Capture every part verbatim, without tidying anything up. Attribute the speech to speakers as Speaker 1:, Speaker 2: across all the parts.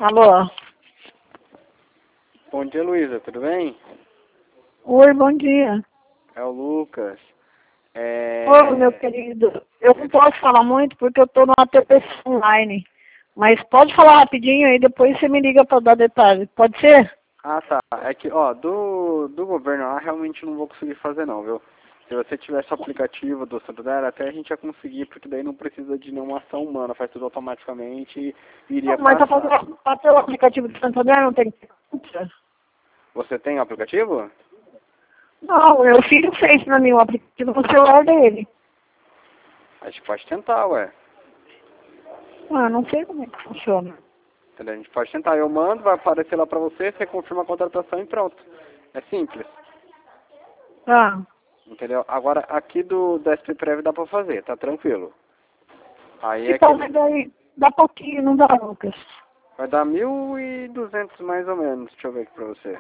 Speaker 1: Alô?
Speaker 2: Bom dia, Luísa, tudo bem?
Speaker 1: Oi, bom dia.
Speaker 2: É o Lucas. É...
Speaker 1: Oi, meu querido. Eu não posso falar muito porque eu estou no A T P online. Mas pode falar rapidinho aí, depois você me liga para dar detalhes. Pode ser?
Speaker 2: Ah, tá. É que, ó, do, do governo lá, realmente não vou conseguir fazer não, viu? Se você tivesse o aplicativo do Santander, até a gente ia conseguir, porque daí não precisa de nenhuma ação humana, faz tudo automaticamente e iria
Speaker 1: Não, mas
Speaker 2: passar.
Speaker 1: para ter o aplicativo do Santander não tem conta?
Speaker 2: Você tem o aplicativo?
Speaker 1: Não, meu filho fez para mim o aplicativo no celular dele.
Speaker 2: A gente pode tentar, ué.
Speaker 1: Ah, não sei como é que funciona.
Speaker 2: Entendeu? A gente pode tentar. Eu mando, vai aparecer lá pra você, você confirma a contratação e pronto. É simples.
Speaker 1: Ah,
Speaker 2: Entendeu? Agora, aqui do, do S P Prev dá pra fazer, tá tranquilo. Aí é
Speaker 1: então,
Speaker 2: que
Speaker 1: mas daí dá pouquinho, não dá, Lucas?
Speaker 2: vai dar mil e duzentos mais ou menos. Deixa eu ver aqui pra você.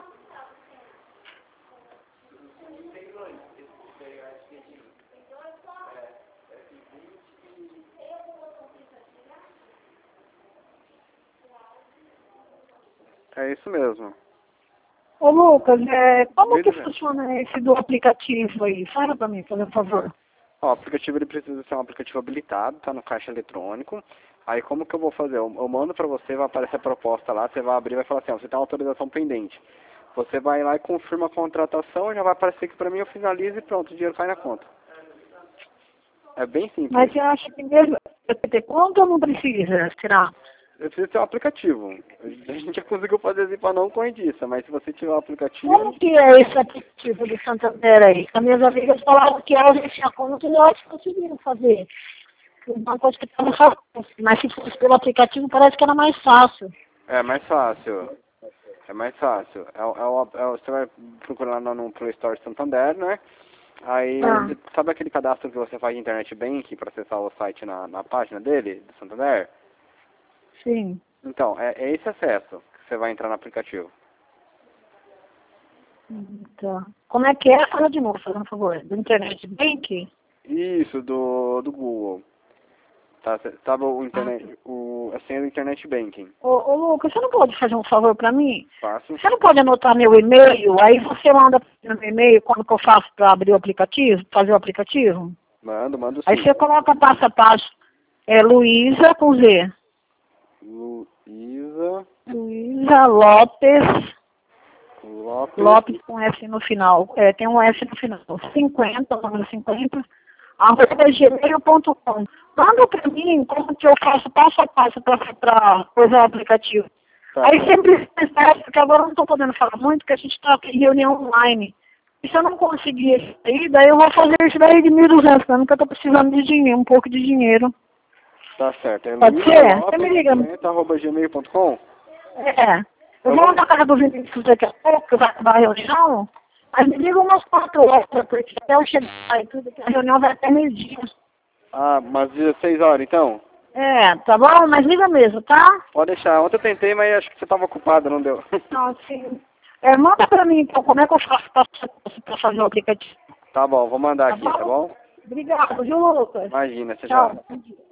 Speaker 2: É isso mesmo.
Speaker 1: Ô, Lucas, é, como
Speaker 2: Mil e
Speaker 1: que
Speaker 2: duzentos.
Speaker 1: funciona esse do aplicativo aí? Fala para mim, por favor.
Speaker 2: Ó, o aplicativo ele precisa ser um aplicativo habilitado, tá no caixa eletrônico. Aí como que eu vou fazer? Eu, eu mando pra você, vai aparecer a proposta lá, você vai abrir e vai falar assim, ó, você tem uma autorização pendente. Você vai lá e confirma a contratação, já vai aparecer aqui pra mim, eu finalizo e pronto, o dinheiro cai na conta. É bem simples.
Speaker 1: Mas você acha que mesmo eu tenho que ter conta ou não precisa? Será?
Speaker 2: Eu preciso ter um aplicativo. A gente já conseguiu fazer assim pra não correntiça, mas se você tiver um aplicativo...
Speaker 1: Como que é esse aplicativo do Santander aí? As minhas amigas falaram que elas já tinham conta e elas conseguiram fazer. Uma coisa que estava fácil, mas se fosse pelo aplicativo parece que era mais fácil.
Speaker 2: É mais fácil. É mais fácil. É, o- é, o- é, o- você vai procurar lá no Play Store Santander, né? Aí,
Speaker 1: Ah,
Speaker 2: sabe aquele cadastro que você faz de Internet Bank para acessar o site na, na página dele, do Santander?
Speaker 1: sim.
Speaker 2: Então, é, é esse acesso que você vai entrar no aplicativo.
Speaker 1: Tá. Como é que é? Fala de novo, por favor. Do Internet Bank?
Speaker 2: Isso, do, do Google. Tá, cê- sabe o,
Speaker 1: Ah,
Speaker 2: internet, o, a senha do Internet Banking?
Speaker 1: ô, ô, Lucas, você não pode fazer um favor para mim?
Speaker 2: Fácil.
Speaker 1: Você não pode anotar meu e-mail? Aí você manda no meu e-mail quando que eu faço para abrir o aplicativo, fazer o aplicativo?
Speaker 2: Mando, mando
Speaker 1: Aí
Speaker 2: sim.
Speaker 1: você coloca passo a passo. É Luísa com Z.
Speaker 2: Luísa
Speaker 1: Luísa Lopes.
Speaker 2: Lopes.
Speaker 1: Lopes com S no final. É, tem um S no final. cinquenta, número cinquenta, arroba gmail ponto com. Manda pra mim como que eu faço passo a passo para usar o aplicativo.
Speaker 2: Tá.
Speaker 1: Aí sempre esquece, porque agora eu não estou podendo falar muito, porque a gente está em reunião online. E se eu não conseguir isso aí, daí eu vou fazer isso daí de mil e duzentos, porque eu estou precisando de dinheiro, um pouco de dinheiro.
Speaker 2: Tá certo. É
Speaker 1: Pode ser? Você me liga.
Speaker 2: luisalopes arroba gmail ponto com?
Speaker 1: É. Eu
Speaker 2: Eu
Speaker 1: vou
Speaker 2: vou...
Speaker 1: na casa do Vinícius daqui a pouco, que vai acabar a reunião. Mas me liga umas quatro horas, porque até eu chegar e tudo, que a reunião vai até meio-dia.
Speaker 2: Ah, umas dezesseis horas, então?
Speaker 1: É, tá bom? Mas liga mesmo, tá?
Speaker 2: Pode deixar. Ontem eu tentei, mas acho que você estava ocupado, não deu.
Speaker 1: Não, sim. É, manda pra mim, então, como é que eu faço pra, pra fazer o aplicativo,
Speaker 2: Tá bom, vou mandar
Speaker 1: tá
Speaker 2: aqui, tá
Speaker 1: bom?
Speaker 2: bom?
Speaker 1: Obrigado, viu, Lucas?
Speaker 2: Imagina, você já...
Speaker 1: Tchau.